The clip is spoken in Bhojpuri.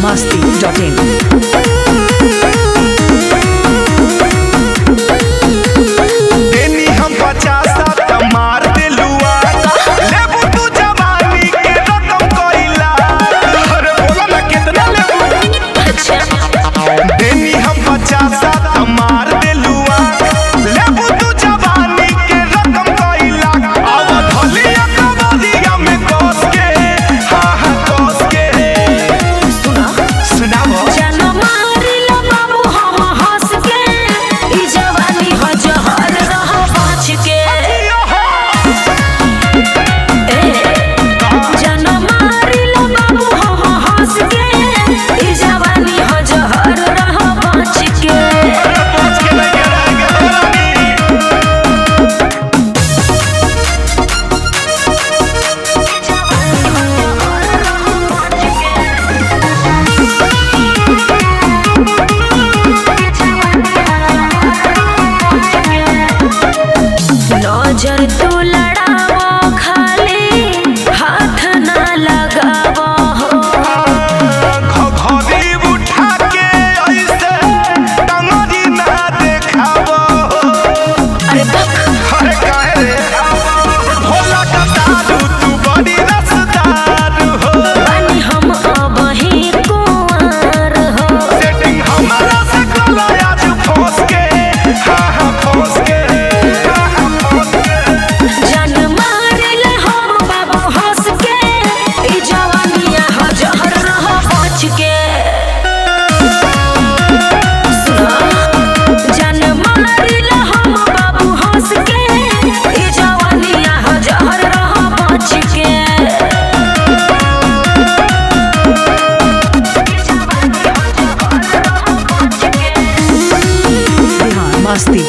masti.in. नजर तो लड़ावो खाली हाथ ना लगावो घघरी उठा के ऐसे टंगरी ना देखावो। अरे अरे काहे रे भोला का दारू तू बड़ी रसदार हो। बानी हम अब ही कुंवर हो। सेटिंग हमारा से कला आज फंस के हाँ फंस के जान मारले हम बाबू हंस के ई जवानिया हजहर रह बच के जान मारले हम बाबू हंस के ई जवानिया हजहर रह बच के masti.in.